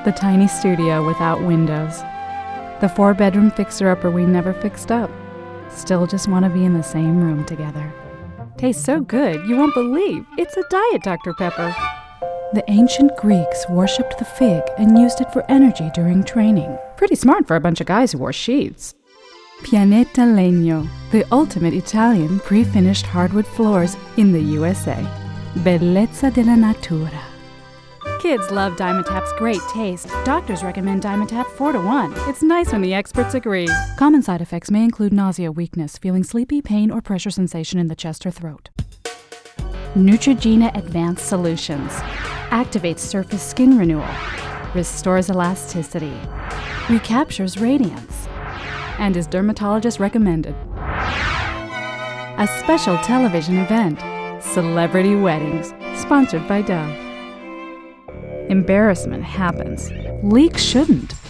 The tiny studio without windows. The 4-bedroom fixer-upper we never fixed up. Still just want to be in the same room together. Tastes so good, you won't believe. It's a Diet Dr. Pepper. The ancient Greeks worshipped the fig and used it for energy during training. Pretty smart for a bunch of guys who wore sheets. Pianeta Legno, the ultimate Italian pre-finished hardwood floors in the USA. Bellezza della natura. Kids love Dimetapp's great taste. Doctors recommend Dimetapp 4-to-1. It's nice when the experts agree. Common side effects may include nausea, weakness, feeling sleepy, pain, or pressure sensation in the chest or throat. Neutrogena Advanced Solutions. Activates surface skin renewal. Restores elasticity. Recaptures radiance. And is dermatologist recommended. A special television event. Celebrity Weddings. Sponsored by Dove. Embarrassment happens. Leaks shouldn't.